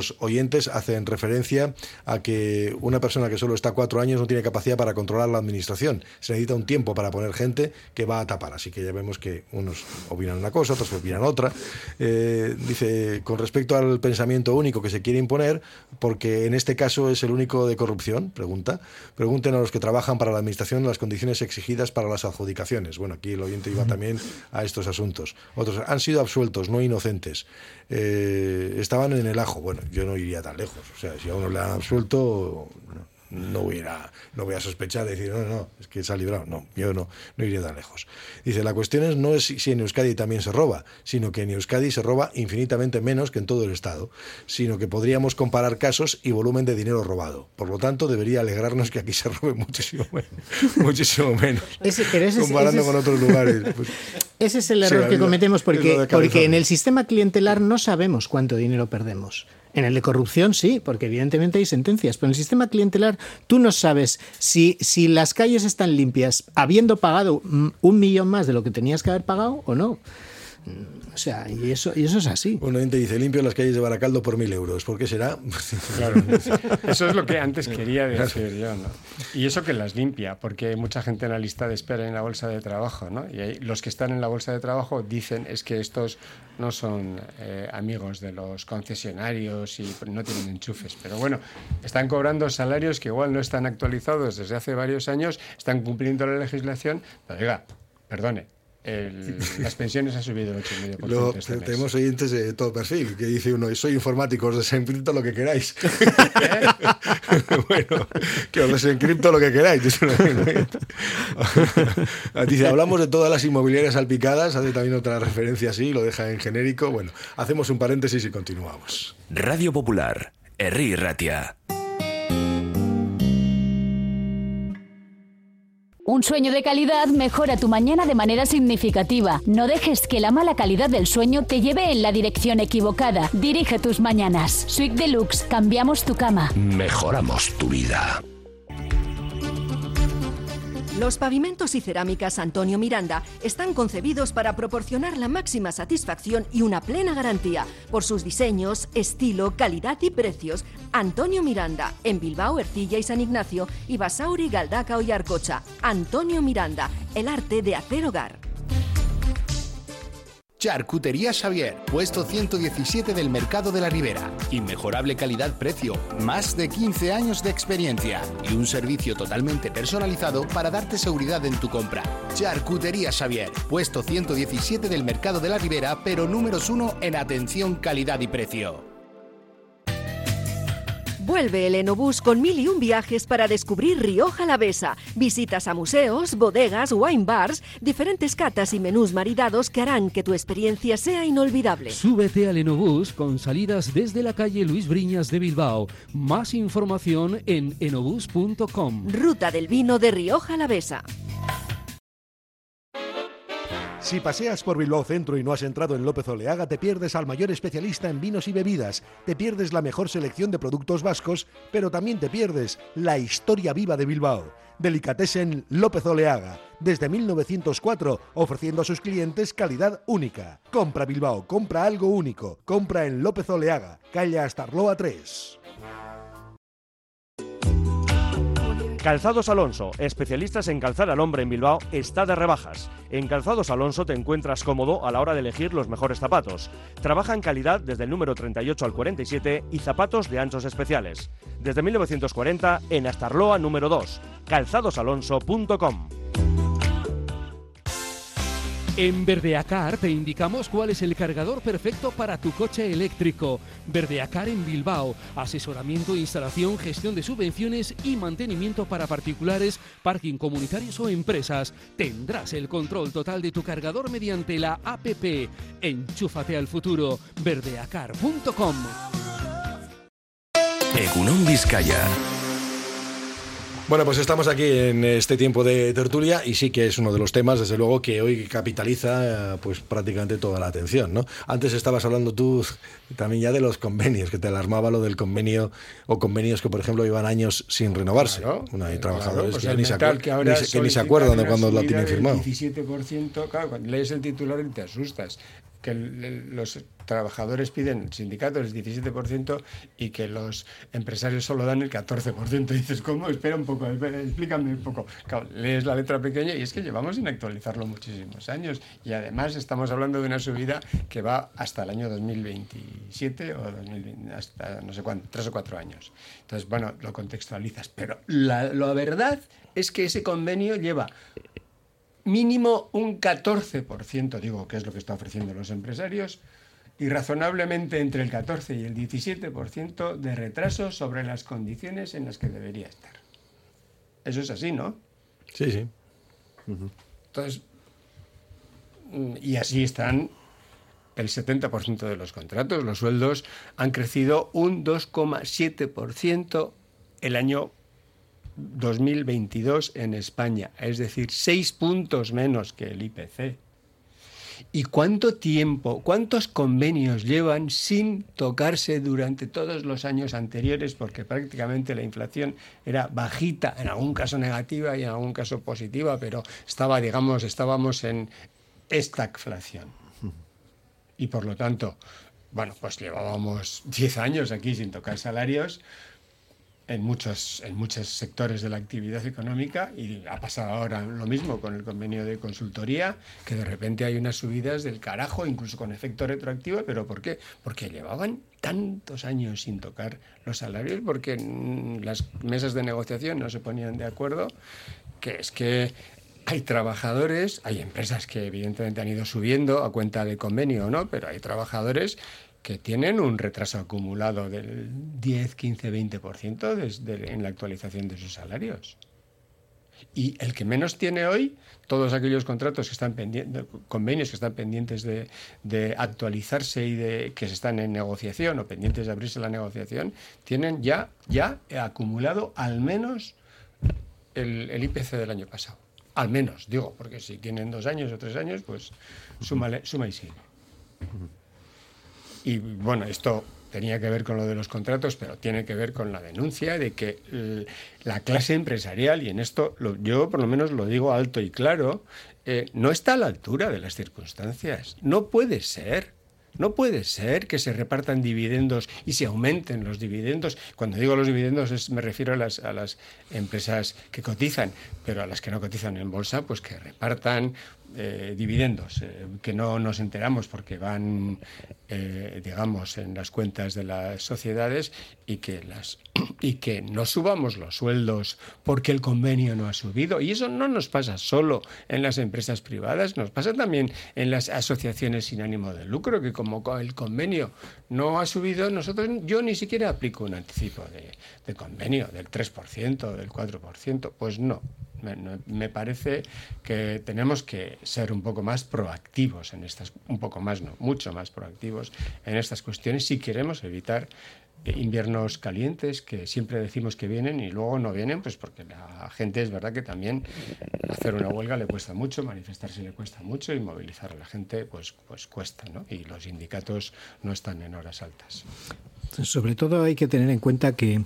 S2: los oyentes hacen referencia a que una persona que solo está cuatro años no tiene capacidad para controlar la administración. Se necesita un tiempo para poner gente que va a tapar. Así que ya vemos que unos opinan una cosa, otros opinan otra. Eh, dice, con respecto al pensamiento único que se quiere imponer, porque en este caso es el único de corrupción, pregunta. Pregunten a los que trabajan para la administración las condiciones exigidas para las adjudicaciones. Bueno, aquí el oyente iba también a estos asuntos. Otros han sido absueltos, no inocentes. Eh, estaban en el ajo. Bueno, yo no iría tan lejos. O sea, si a uno le han absuelto, no, no hubiera, no voy a sospechar de decir, no, no, es que se ha librado. No, yo no, no iría tan lejos. Dice, la cuestión es, no es si en Euskadi también se roba, sino que en Euskadi se roba infinitamente menos que en todo el Estado, sino que podríamos comparar casos y volumen de dinero robado. Por lo tanto, debería alegrarnos que aquí se robe muchísimo menos, muchísimo menos
S5: ese, pero ese,
S2: comparando
S5: ese
S2: con otros lugares. Pues,
S5: ese es el error sí, que cometemos porque, porque en el sistema clientelar no sabemos cuánto dinero perdemos. En el de corrupción sí, porque evidentemente hay sentencias, pero en el sistema clientelar tú no sabes si, si las calles están limpias habiendo pagado un millón más de lo que tenías que haber pagado o no. O sea, y eso, y eso es así.
S2: Un oyente dice, limpio las calles de Baracaldo por mil euros. ¿Por qué será?
S3: Claro, eso es lo que antes quería decir yo, ¿no? Y eso que las limpia, porque hay mucha gente en la lista de espera en la bolsa de trabajo, ¿no? Y hay, los que están en la bolsa de trabajo dicen es que estos no son eh, amigos de los concesionarios y no tienen enchufes. Pero bueno, están cobrando salarios que igual no están actualizados desde hace varios años, están cumpliendo la legislación, pero diga, perdone. El, las pensiones han subido el ocho coma cinco por ciento
S2: Luego,
S3: este
S2: tenemos oyentes de todo perfil, que dice uno, soy informático, os desencripto lo que queráis. Bueno, que os desencripto lo que queráis. Dice, hablamos de todas las inmobiliarias salpicadas, hace también otra referencia así, lo deja en genérico. Bueno, hacemos un paréntesis y continuamos.
S6: Radio Popular, Herri Ratia.
S7: Un sueño de calidad mejora tu mañana de manera significativa. No dejes que la mala calidad del sueño te lleve en la dirección equivocada. Dirige tus mañanas. Suite Deluxe. Cambiamos tu cama.
S6: Mejoramos tu vida.
S8: Los pavimentos y cerámicas Antonio Miranda están concebidos para proporcionar la máxima satisfacción y una plena garantía por sus diseños, estilo, calidad y precios. Antonio Miranda, en Bilbao, Ercilla y San Ignacio, y Basauri, Galdakao y Arcocha. Antonio Miranda, el arte de hacer hogar.
S9: Charcutería Xavier, puesto ciento diecisiete del Mercado de la Ribera. Inmejorable calidad-precio, más de quince años de experiencia y un servicio totalmente personalizado para darte seguridad en tu compra. Charcutería Xavier, puesto ciento diecisiete del Mercado de la Ribera, pero números uno en atención, calidad y precio.
S8: Vuelve el Enobús con mil y un viajes para descubrir Rioja Alavesa. Visitas a museos, bodegas, wine bars, diferentes catas y menús maridados que harán que tu experiencia sea inolvidable.
S10: Súbete al Enobús con salidas desde la calle Luis Briñas de Bilbao. Más información en enobús punto com.
S8: Ruta del vino de Rioja Alavesa.
S2: Si paseas por Bilbao Centro y no has entrado en López Oleaga, te pierdes al mayor especialista en vinos y bebidas, te pierdes la mejor selección de productos vascos, pero también te pierdes la historia viva de Bilbao. Delicatessen López Oleaga, desde mil novecientos cuatro, ofreciendo a sus clientes calidad única. Compra Bilbao, compra algo único, compra en López Oleaga, calle Astarloa tres.
S11: Calzados Alonso, especialistas en calzar al hombre en Bilbao, está de rebajas. En Calzados Alonso te encuentras cómodo a la hora de elegir los mejores zapatos. Trabaja en calidad desde el número treinta y ocho al cuarenta y siete y zapatos de anchos especiales. Desde mil novecientos cuarenta en Astarloa número dos, calzados alonso punto com.
S10: En Verdeacar te indicamos cuál es el cargador perfecto para tu coche eléctrico. Verdeacar en Bilbao. Asesoramiento, instalación, gestión de subvenciones y mantenimiento para particulares, parking comunitarios o empresas. Tendrás el control total de tu cargador mediante la app. Enchúfate al futuro. verdeacar punto com.
S6: Egunon Vizcaya.
S2: Bueno, pues estamos aquí en este tiempo de tertulia y sí que es uno de los temas, desde luego, que hoy capitaliza pues prácticamente toda la atención, ¿no? Antes estabas hablando tú también ya de los convenios, que te alarmaba lo del convenio o convenios que, por ejemplo, llevan años sin renovarse. Claro, bueno, hay trabajadores claro, pues que, ni se, acuer- que, ni se, que ni se acuerdan de cuando lo tienen firmado.
S3: diecisiete por ciento, claro, cuando lees el titular y te asustas. que el, el, los trabajadores piden, el sindicato el diecisiete por ciento y que los empresarios solo dan el catorce por ciento. Y dices, ¿cómo? Espera un poco, espera, explícame un poco. Claro, lees la letra pequeña y es que llevamos sin actualizarlo muchísimos años. Y además estamos hablando de una subida que va hasta el año dos mil veintisiete o dos mil veinte, hasta no sé cuánto, tres o cuatro años. Entonces, bueno, lo contextualizas. Pero la, la verdad es que ese convenio lleva mínimo un catorce por ciento, digo, que es lo que está ofreciendo los empresarios, y razonablemente entre el catorce y el diecisiete por ciento de retraso sobre las condiciones en las que debería estar. Eso es así, ¿no?
S2: Sí, sí.
S3: Uh-huh. Entonces, y así están el setenta por ciento de los contratos. Los sueldos han crecido un dos coma siete por ciento el año dos mil veintidós en España, es decir, seis puntos menos que el I P C. ¿Y cuánto tiempo, cuántos convenios llevan sin tocarse durante todos los años anteriores? Porque prácticamente la inflación era bajita, en algún caso negativa y en algún caso positiva, pero estaba, digamos, estábamos en estagflación. Y por lo tanto, bueno, pues llevábamos diez años aquí sin tocar salarios en muchos, en muchos sectores de la actividad económica, y ha pasado ahora lo mismo con el convenio de consultoría, que de repente hay unas subidas del carajo, incluso con efecto retroactivo. ¿Pero por qué? Porque llevaban tantos años sin tocar los salarios, porque las mesas de negociación no se ponían de acuerdo, que es que hay trabajadores, hay empresas que evidentemente han ido subiendo a cuenta de convenio, ¿no? Pero hay trabajadores que tienen un retraso acumulado del diez, quince, veinte por ciento desde, en la actualización de sus salarios. Y el que menos tiene hoy, todos aquellos contratos que están pendientes, convenios que están pendientes de, de actualizarse y de que están en negociación o pendientes de abrirse la negociación, tienen ya, ya acumulado al menos el, el I P C del año pasado. Al menos, digo, porque si tienen dos años o tres años, pues súmale, suma y sigue. Y bueno, esto tenía que ver con lo de los contratos, pero tiene que ver con la denuncia de que eh, la clase empresarial, y en esto lo, yo por lo menos lo digo alto y claro, eh, no está a la altura de las circunstancias. No puede ser. No puede ser que se repartan dividendos y se aumenten los dividendos. Cuando digo los dividendos es, me refiero a las, a las empresas que cotizan, pero a las que no cotizan en bolsa, pues que repartan eh, dividendos, eh, que no nos enteramos porque van, eh, digamos, en las cuentas de las sociedades, y que, las, y que no subamos los sueldos porque el convenio no ha subido. Y eso no nos pasa solo en las empresas privadas, nos pasa también en las asociaciones sin ánimo de lucro, que como el convenio no ha subido, nosotros, yo ni siquiera aplico un anticipo de, de convenio del tres por ciento, del cuatro por ciento. Pues no. Me, me parece que tenemos que ser un poco más proactivos en estas, un poco más, no, mucho más proactivos en estas cuestiones si queremos evitar inviernos calientes que siempre decimos que vienen y luego no vienen, pues porque la gente, es verdad que también hacer una huelga le cuesta mucho, manifestarse le cuesta mucho, y movilizar a la gente pues, pues cuesta, ¿no? Y los sindicatos no están en horas altas.
S5: Sobre todo hay que tener en cuenta que,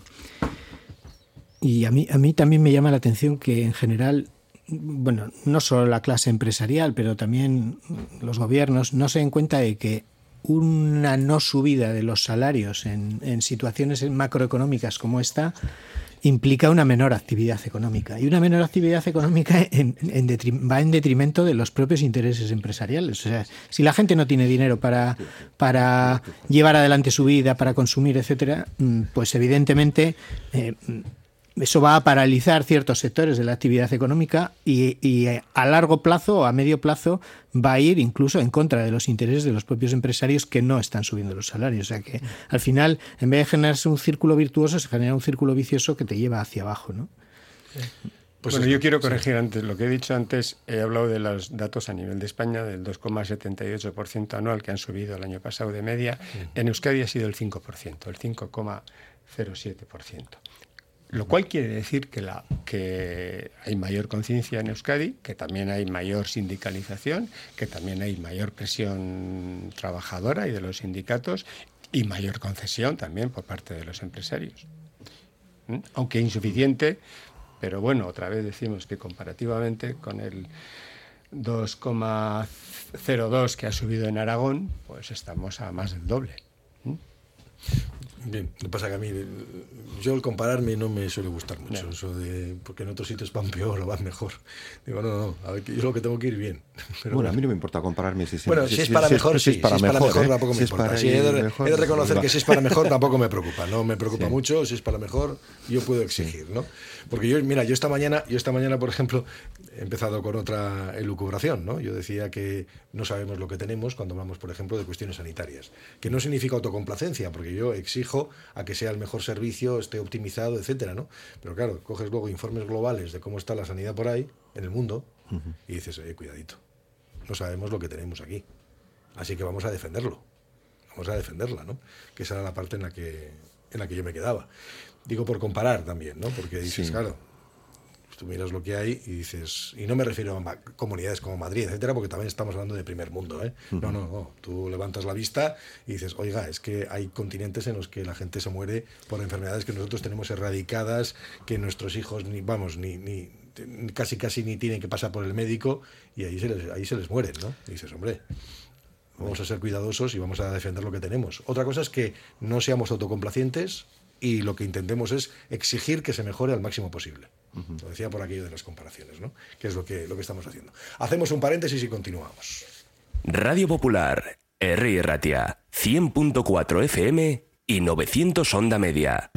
S5: y a mí, a mí también me llama la atención que en general, bueno, no solo la clase empresarial, pero también los gobiernos no se den cuenta de que una no subida de los salarios en, en situaciones macroeconómicas como esta implica una menor actividad económica. Y una menor actividad económica en, en detrim- va en detrimento de los propios intereses empresariales. O sea, si la gente no tiene dinero para, para llevar adelante su vida, para consumir, etcétera, pues evidentemente eh, eso va a paralizar ciertos sectores de la actividad económica y, y a largo plazo o a medio plazo va a ir incluso en contra de los intereses de los propios empresarios que no están subiendo los salarios. O sea que al final, en vez de generarse un círculo virtuoso, se genera un círculo vicioso que te lleva hacia abajo, ¿no?
S3: Pues bueno, yo quiero corregir antes lo que he dicho antes. He hablado de los datos a nivel de España, del dos coma setenta y ocho por ciento anual que han subido el año pasado de media. En Euskadi ha sido el cinco por ciento, el cinco coma cero siete por ciento. Lo cual quiere decir que, la, que hay mayor conciencia en Euskadi, que también hay mayor sindicalización, que también hay mayor presión trabajadora y de los sindicatos, y mayor concesión también por parte de los empresarios. ¿Mm? Aunque insuficiente, pero bueno, otra vez decimos que comparativamente con el, dos coma cero dos que ha subido en Aragón, pues estamos a más del doble. ¿Mm?
S2: Bien, lo que pasa que a mí, yo el compararme no me suele gustar mucho, no. Eso de, porque en otros sitios van peor o van mejor. Digo, no, no, a ver, yo lo que tengo que ir bien.
S4: Pero bueno, bueno, a mí no me importa compararme si,
S2: bueno, si, si, si es para
S4: si,
S2: mejor,
S4: si,
S2: sí, si es para, si es para mejor, mejor ¿eh? Tampoco si me importa. Sí, he, de,
S4: mejor,
S2: he de reconocer
S4: no.
S2: que si es para mejor tampoco me preocupa, no me preocupa
S4: sí.
S2: mucho, si es para mejor yo puedo exigir, ¿no? Porque yo, mira, yo esta mañana, yo esta mañana, por ejemplo, he empezado con otra elucubración, ¿no? Yo decía que no sabemos lo que tenemos cuando hablamos, por ejemplo, de cuestiones sanitarias, que no significa autocomplacencia, porque yo exijo a que sea el mejor servicio, esté optimizado, etcétera, ¿no? Pero claro, coges luego informes globales de cómo está la sanidad por ahí, en el mundo, uh-huh. y dices, eh, cuidadito, no sabemos lo que tenemos aquí, así que vamos a defenderlo, vamos a defenderla, ¿no? Que esa era la parte en la que, en la que yo me quedaba. Digo por comparar también, ¿no? Porque dices, sí. claro, tú miras lo que hay y dices, y no me refiero a comunidades como Madrid, etcétera, porque también estamos hablando de primer mundo, ¿eh? Uh-huh. No, no, no. Tú levantas la vista y dices, oiga, es que hay continentes en los que la gente se muere por enfermedades que nosotros tenemos erradicadas, que nuestros hijos ni, vamos, ni, ni casi casi ni tienen que pasar por el médico, y ahí se les, ahí se les mueren, ¿no? Y dices, hombre, vamos a ser cuidadosos y vamos a defender lo que tenemos. Otra cosa es que no seamos autocomplacientes y lo que intentemos es exigir que se mejore al máximo posible. Uh-huh. Lo decía por aquello de las comparaciones, ¿no? Que es lo que, lo que estamos haciendo. Hacemos un paréntesis y continuamos.
S6: Radio Popular, Herri Ratia, cien punto cuatro F M y novecientos onda media.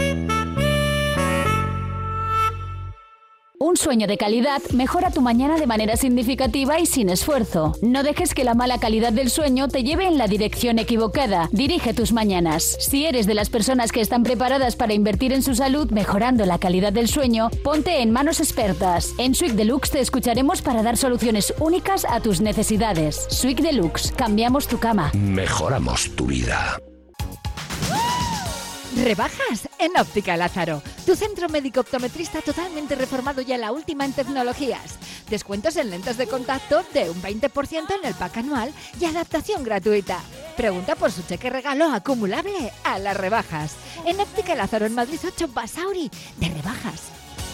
S7: Un sueño de calidad mejora tu mañana de manera significativa y sin esfuerzo. No dejes que la mala calidad del sueño te lleve en la dirección equivocada. Dirige tus mañanas. Si eres de las personas que están preparadas para invertir en su salud mejorando la calidad del sueño, ponte en manos expertas. En Sweek Deluxe te escucharemos para dar soluciones únicas a tus necesidades. Sweek Deluxe. Cambiamos tu cama.
S6: Mejoramos tu vida.
S12: Rebajas en Óptica Lázaro, tu centro médico optometrista totalmente reformado y a la última en tecnologías. Descuentos en lentes de contacto de un veinte por ciento en el pack anual y adaptación gratuita. Pregunta por su cheque regalo acumulable a las rebajas. En Óptica Lázaro en Madrid ocho, Basauri, de rebajas.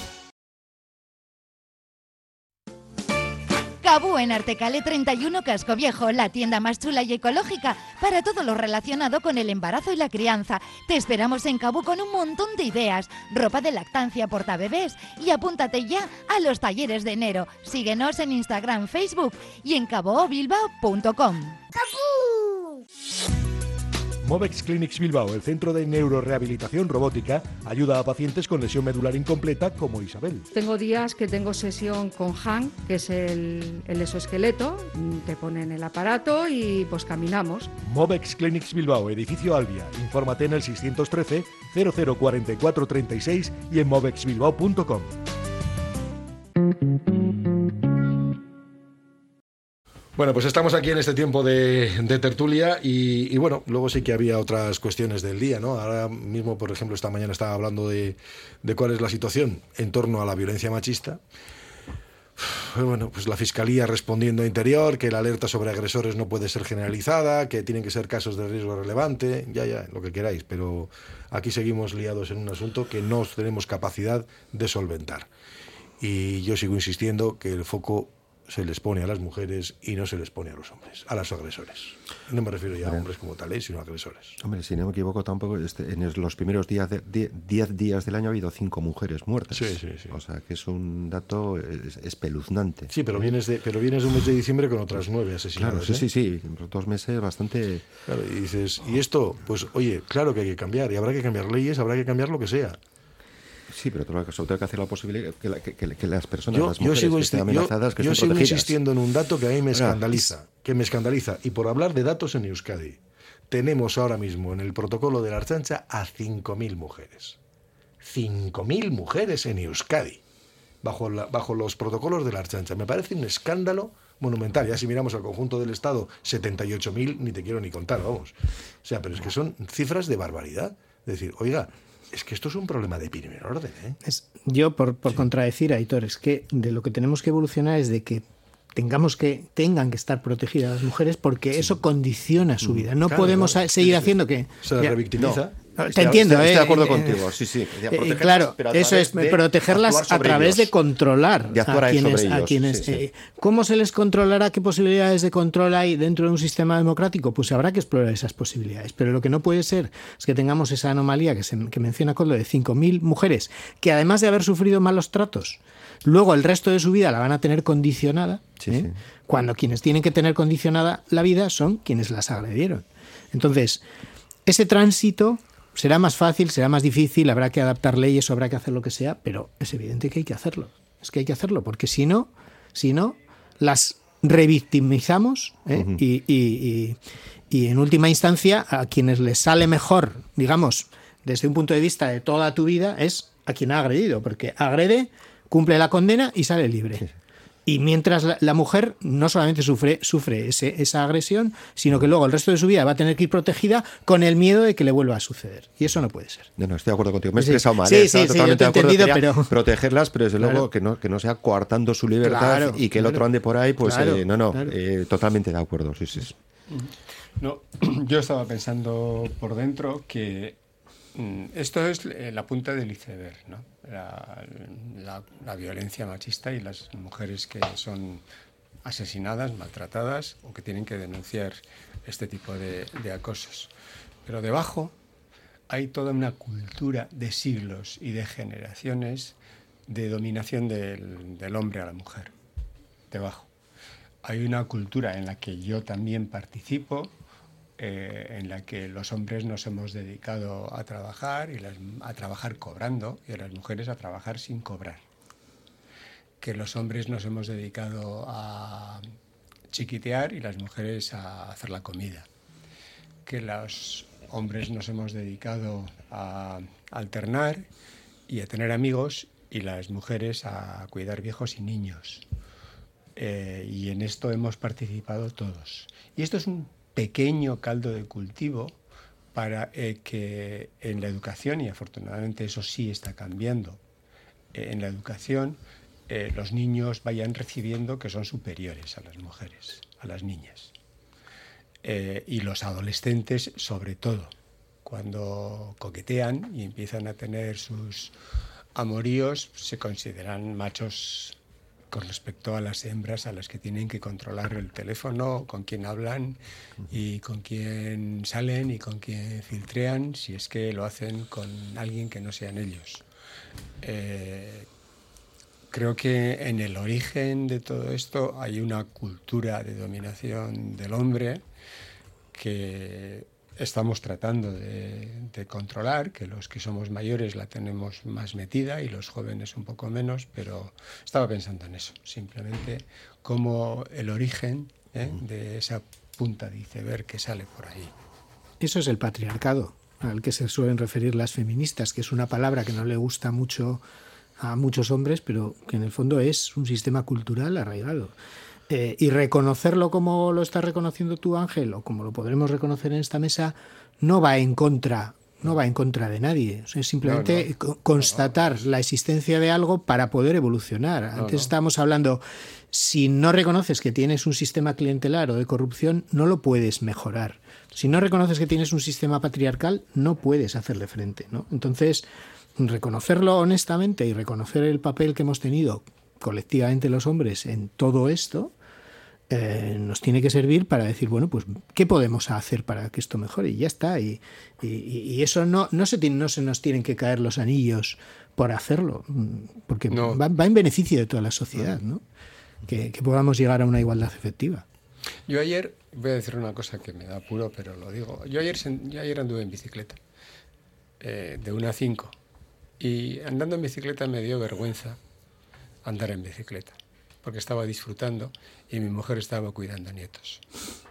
S12: Cabú en Artecale treinta y uno Casco Viejo, la tienda más chula y ecológica para todo lo relacionado con el embarazo y la crianza. Te esperamos en Cabú con un montón de ideas, ropa de lactancia, portabebés y apúntate ya a los talleres de enero. Síguenos en Instagram, Facebook y en cabo bilbao punto com. ¡Cabú!
S13: Movex Clinics Bilbao, el centro de neurorehabilitación robótica, ayuda a pacientes con lesión medular incompleta como Isabel.
S14: Tengo días que tengo sesión con Han, que es el, el exoesqueleto, te ponen el aparato y pues caminamos.
S13: Movex Clinics Bilbao, edificio Albia. Infórmate en el seiscientos trece, cero cero cuarenta y cuatro treinta y seis y en movex bilbao punto com.
S2: Bueno, pues estamos aquí en este tiempo de, de tertulia y, y bueno, luego sí que había otras cuestiones del día, ¿no? Ahora mismo, por ejemplo, esta mañana estaba hablando de, de cuál es la situación en torno a la violencia machista. Bueno, pues la Fiscalía respondiendo a Interior que la alerta sobre agresores no puede ser generalizada, que tienen que ser casos de riesgo relevante, ya, ya, lo que queráis, pero aquí seguimos liados en un asunto que no tenemos capacidad de solventar. Y yo sigo insistiendo que el foco se les pone a las mujeres y no se les pone a los hombres, a los agresores. No me refiero ya a hombres como tales, sino a agresores.
S4: Hombre, si no me equivoco tampoco, este, en los primeros días de, die, diez días del año ha habido cinco mujeres muertas.
S2: Sí, sí, sí.
S4: O sea, que es un dato es, espeluznante.
S2: Sí, pero vienes, de, pero vienes de un mes de diciembre con otras nueve asesinadas.
S4: Claro, sí,
S2: ¿eh?
S4: sí, sí. Dos meses bastante...
S2: Claro, y dices, y esto, pues oye, claro que hay que cambiar, y habrá que cambiar leyes, habrá que cambiar lo que sea.
S4: Sí, pero todo eso tengo que hacer la posibilidad que, la, que, que, que las personas,
S2: yo,
S4: las mujeres
S2: yo sigo
S4: que estén amenazadas, que
S2: yo, yo
S4: estén
S2: sigo
S4: protegidas.
S2: insistiendo en un dato que a mí me escandaliza,
S4: Ahora,
S2: que me escandaliza. Y por hablar de datos en Euskadi, tenemos ahora mismo en el protocolo de la Ertzaintza a cinco mil mujeres. cinco mil mujeres en Euskadi, bajo, la, bajo los protocolos de la Ertzaintza. Me parece un escándalo monumental. Ya si miramos al conjunto del Estado, setenta y ocho mil, ni te quiero ni contar, vamos. O sea, pero es que son cifras de barbaridad. Es decir, oiga, es que esto es un problema de primer orden, ¿eh?
S5: Es, yo, por, por
S2: sí.
S5: contradecir a Aitor, es que de lo que tenemos que evolucionar es de que tengamos que tengan que estar protegidas las mujeres porque sí. eso condiciona su vida. No
S2: claro,
S5: podemos
S2: claro.
S5: seguir
S2: sí, sí.
S5: haciendo que...
S2: Se la revictimiza.
S5: No, Te entiendo,
S4: estoy,
S5: ¿eh?
S4: estoy de acuerdo
S5: eh,
S4: contigo, sí, sí. De
S5: eh, claro, eso es, protegerlas a través de controlar
S4: de
S5: a quienes...
S4: sobre
S5: a
S4: ellos,
S5: quienes
S4: sí, sí.
S5: eh, ¿Cómo se les controlará? ¿Qué posibilidades de control hay dentro de un sistema democrático? Pues habrá que explorar esas posibilidades. Pero lo que no puede ser es que tengamos esa anomalía que, se, que menciona Coldo de cinco mil mujeres que, además de haber sufrido malos tratos, luego el resto de su vida la van a tener condicionada,
S4: Sí,
S5: ¿eh?
S4: sí.
S5: Cuando quienes tienen que tener condicionada la vida son quienes las agredieron. Entonces, ese tránsito será más fácil, será más difícil, habrá que adaptar leyes, habrá que hacer lo que sea, pero es evidente que hay que hacerlo. Es que hay que hacerlo, porque si no, si no las revictimizamos, ¿eh?
S4: Uh-huh.
S5: y, y, y, y en última instancia a quienes les sale mejor, digamos, desde un punto de vista de toda tu vida, es a quien ha agredido, porque agrede, cumple la condena y sale libre.
S4: Sí.
S5: Y mientras la, la mujer no solamente sufre, sufre ese, esa agresión, sino que luego el resto de su vida va a tener que ir protegida con el miedo de que le vuelva a suceder. Y eso no puede ser.
S4: No, no, estoy de acuerdo contigo. Me he
S5: Sí,
S4: expresado mal.
S5: sí,
S4: ¿eh?
S5: sí,
S4: Estaba
S5: sí,
S4: totalmente
S5: yo te he
S4: de acuerdo.
S5: entendido,
S4: Quería
S5: pero-
S4: protegerlas, pero desde
S5: Claro.
S4: luego que no, que no sea coartando su libertad
S5: Claro,
S4: y que el
S5: claro.
S4: otro ande por ahí, pues
S5: Claro,
S4: eh, no, no,
S5: claro.
S4: eh, totalmente de acuerdo. Sí, sí.
S3: No, yo estaba pensando por dentro que mm, esto es eh, la punta del iceberg, ¿no? La, la- la violencia machista y las mujeres que son asesinadas, maltratadas o que tienen que denunciar este tipo de, de acosos. Pero debajo hay toda una cultura de siglos y de generaciones de dominación del, del hombre a la mujer. Debajo. Hay una cultura en la que yo también participo, eh, en la que los hombres nos hemos dedicado a trabajar, y las, a trabajar cobrando, y a las mujeres a trabajar sin cobrar. Que los hombres nos hemos dedicado a chiquitear y las mujeres a hacer la comida. Que los hombres nos hemos dedicado a alternar y a tener amigos, y las mujeres a cuidar viejos y niños. Eh, y en esto hemos participado todos. Y esto es un pequeño caldo de cultivo para eh, que en la educación, y afortunadamente eso sí está cambiando, eh, en la educación eh, los niños vayan recibiendo que son superiores a las mujeres, a las niñas. Eh, y los adolescentes sobre todo, cuando coquetean y empiezan a tener sus amoríos, se consideran machos con respecto a las hembras a las que tienen que controlar el teléfono, con quién hablan y con quién salen y con quién filtrean, si es que lo hacen con alguien que no sean ellos. Eh, creo que en el origen de todo esto hay una cultura de dominación del hombre que estamos tratando de, de controlar, que los que somos mayores la tenemos más metida y los jóvenes un poco menos, pero estaba pensando en eso, simplemente como el origen ¿eh? de esa punta de iceberg que sale por ahí.
S5: Eso es el patriarcado, al que se suelen referir las feministas, que es una palabra que no le gusta mucho a muchos hombres, pero que en el fondo es un sistema cultural arraigado. Eh, y reconocerlo como lo estás reconociendo tú, Ángel, o como lo podremos reconocer en esta mesa, no va en contra, no va en contra de nadie. O sea, es simplemente
S3: No, no.
S5: constatar no, no. la existencia de algo para poder evolucionar.
S3: No,
S5: Antes
S3: no.
S5: estábamos hablando, si no reconoces que tienes un sistema clientelar o de corrupción, no lo puedes mejorar. Si no reconoces que tienes un sistema patriarcal, no puedes hacerle frente, ¿no? Entonces, reconocerlo honestamente y reconocer el papel que hemos tenido colectivamente los hombres en todo esto, Eh, nos tiene que servir para decir, bueno, pues, ¿qué podemos hacer para que esto mejore? Y ya está. Y, y, y eso no, no, se tiene, no se nos tienen que caer los anillos por hacerlo, porque
S3: No.
S5: va, va en beneficio de toda la sociedad, ¿no? Que, que podamos llegar a una igualdad efectiva.
S3: Yo ayer, voy a decir una cosa que me da apuro, pero lo digo. Yo ayer, sen- yo ayer anduve en bicicleta, eh, de una a cinco, y andando en bicicleta me dio vergüenza andar en bicicleta, porque estaba disfrutando y mi mujer estaba cuidando nietos.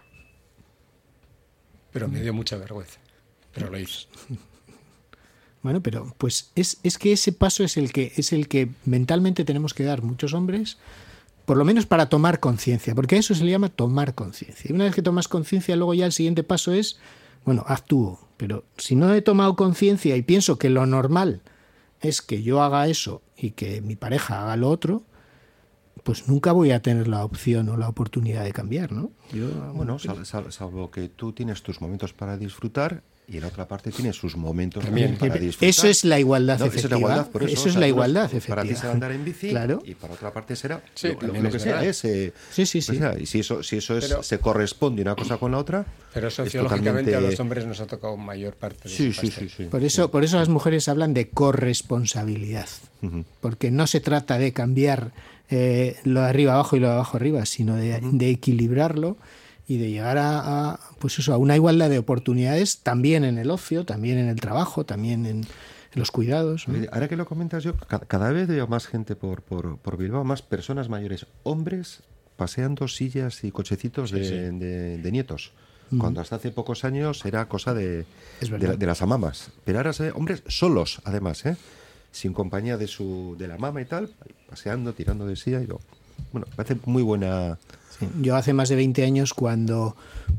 S3: Pero me dio mucha vergüenza, pero lo hice.
S5: Bueno, pero pues es, es que ese paso es el que es el que mentalmente tenemos que dar muchos hombres, por lo menos para tomar conciencia, porque a eso se le llama tomar conciencia. Y una vez que tomas conciencia, luego ya el siguiente paso es, bueno, actúo. Pero si no he tomado conciencia y pienso que lo normal es que yo haga eso y que mi pareja haga lo otro, pues nunca voy a tener la opción o la oportunidad de cambiar, ¿no? Yo,
S4: Bueno, sal, sal, salvo que tú tienes tus momentos para disfrutar y en otra parte tiene sus momentos
S5: también
S4: para disfrutar.
S5: Eso es la igualdad
S4: no,
S5: efectiva.
S4: Eso es la igualdad, por eso,
S5: eso
S4: o sea,
S5: es la igualdad
S4: para
S5: efectiva.
S4: Para ti será andar en bici,
S5: claro.
S4: y para otra parte será
S3: sí,
S4: lo, lo, lo que
S3: es
S4: sea. Es, eh,
S5: sí, sí, sí.
S4: O sea, y si eso, si eso es,
S3: pero,
S4: se corresponde una cosa con la otra.
S3: Pero sociológicamente
S4: totalmente...
S3: a los hombres nos ha tocado mayor parte de
S4: sí,
S3: su
S4: sí, sí, sí.
S5: Por eso, por eso las mujeres hablan de corresponsabilidad. Uh-huh. Porque no se trata de cambiar eh, lo de arriba abajo y lo de abajo arriba, sino de, uh-huh. de equilibrarlo y de llegar a, a, pues eso, a una igualdad de oportunidades también en el ocio, también en el trabajo, también en, en los cuidados, ¿no?
S4: Ahora que lo comentas yo, cada, cada vez veo más gente por, por, por Bilbao, más personas mayores, hombres paseando sillas y cochecitos de, sí, sí. de, de nietos. Mm. Cuando hasta hace pocos años era cosa de, de, de las amamas. Pero ahora se ve hombres solos, además, ¿eh? Sin compañía de su de la mama y tal, paseando, tirando de silla. Y lo, bueno, parece muy buena...
S5: Yo hace más de veinte años, cuando,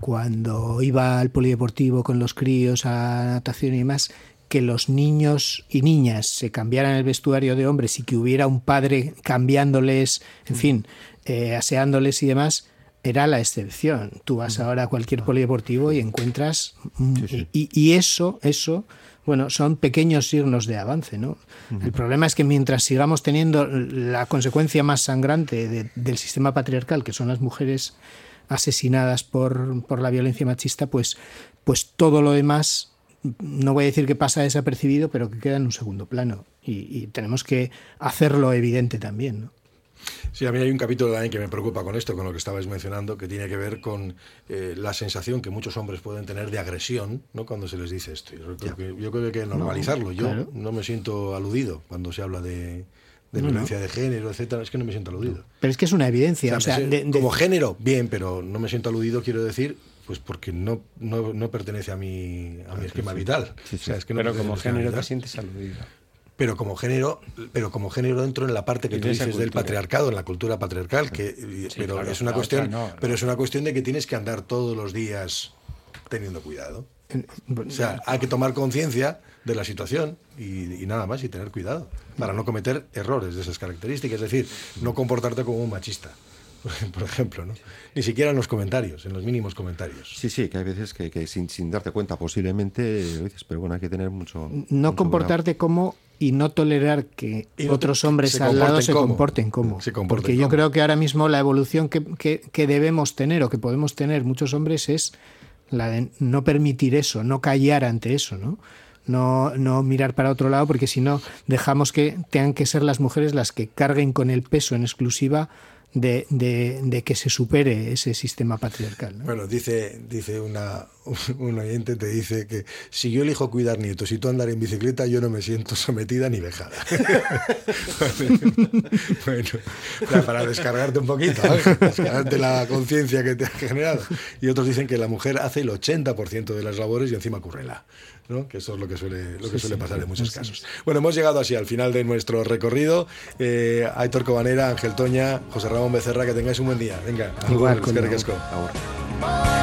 S5: cuando iba al polideportivo con los críos a natación y demás, que los niños y niñas se cambiaran el vestuario de hombres y que hubiera un padre cambiándoles, en fin, eh, aseándoles y demás, era la excepción. Tú vas ahora a cualquier polideportivo y encuentras... Sí, sí. Y, y eso, eso... Bueno, son pequeños signos de avance, ¿no? Uh-huh. El problema es que mientras sigamos teniendo la consecuencia más sangrante de, del sistema patriarcal, que son las mujeres asesinadas por, por la violencia machista, pues, pues todo lo demás, no voy a decir que pasa desapercibido, pero que queda en un segundo plano. Y, y tenemos que hacerlo evidente también, ¿no?
S2: Sí, a mí hay un capítulo también que me preocupa con esto, con lo que estabais mencionando, que tiene que ver con eh, la sensación que muchos hombres pueden tener de agresión, ¿no? Cuando se les dice esto. Yo creo, que, yo creo que hay que normalizarlo. Yo claro. no me siento aludido cuando se habla de, de no, violencia no. de género, etcétera. Es que no me siento aludido.
S5: Pero es que es una evidencia.
S2: O sea,
S5: o sea,
S2: de,
S5: de,
S2: como de... género, bien, pero no me siento aludido, quiero decir, pues porque no, no, no pertenece a mi, a mi esquema
S4: sí, sí.
S2: vital.
S4: Sí, sí.
S2: O sea, es que no
S3: pero como género te sientes aludido.
S2: Pero como género, pero como género dentro en la parte que tú dices del patriarcado, en la cultura patriarcal, que sí, pero claro, es una cuestión, no, no. pero es una cuestión de que tienes que andar todos los días teniendo cuidado. O sea, hay que tomar conciencia de la situación y, y nada más, y tener cuidado para no cometer errores de esas características, es decir, no comportarte como un machista. Por ejemplo, ¿no? Ni siquiera en los comentarios, en los mínimos comentarios.
S4: Sí, sí, que hay veces que, que sin, sin darte cuenta posiblemente lo dices, pero bueno, hay que tener mucho...
S5: No
S4: mucho
S5: comportarte cuidado. Como y no tolerar que
S2: y no,
S5: otros hombres
S2: se
S5: al lado se
S2: como.
S5: comporten como.
S2: Se comporten
S5: Porque yo
S2: como.
S5: creo que ahora mismo la evolución que, que, que debemos tener o que podemos tener muchos hombres es la de no permitir eso, no callar ante eso, ¿no? No, no mirar para otro lado, porque si no dejamos que tengan que ser las mujeres las que carguen con el peso en exclusiva De, de, de que se supere ese sistema patriarcal, ¿no?
S2: Bueno, dice, dice una, un oyente, te dice que si yo elijo cuidar nietos y tú andar en bicicleta, yo no me siento sometida ni vejada. Bueno, ya para descargarte un poquito, ¿eh? Descargarte la conciencia que te ha generado. Y otros dicen que la mujer hace el ochenta por ciento de las labores y encima currela, ¿no? Que eso es lo que suele, lo que sí, suele pasar sí, en muchos sí, casos. Sí. Bueno, hemos llegado así al final de nuestro recorrido. Eh, Aitor Cobanera, Ángel Toña, José Ramón Becerra, que tengáis un buen día. Venga,
S5: igual,
S2: con el